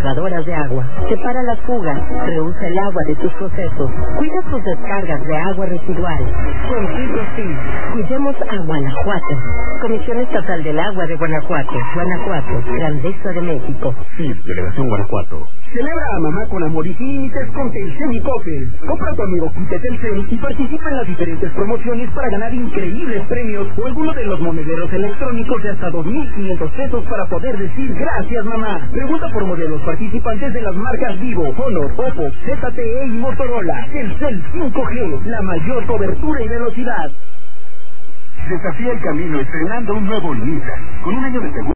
ahorradoras de agua. Separa las fugas, reusa el agua de tus procesos, cuida tus descargas de agua residual. Contigo sí, cuidemos a Guanajuato. Comisión Estatal del Agua de Guanajuato. Guanajuato, Grandeza de México. Sí, Delegación Guanajuato. Celebra a mamá con amor y sin límites con Telcel y Coppel. Compra tu amigo kit de Telcel y participa en las diferentes promociones para ganar increíbles premios o alguno de los monederos electrónicos de hasta 2,500 pesos para poder decir gracias mamá. Pregunta por modelos participantes de las marcas Vivo, Honor, Oppo, ZTE y Motorola. Telcel 5G, la mayor cobertura y velocidad. Desafía el camino estrenando un nuevo Nissan con un año de seguro.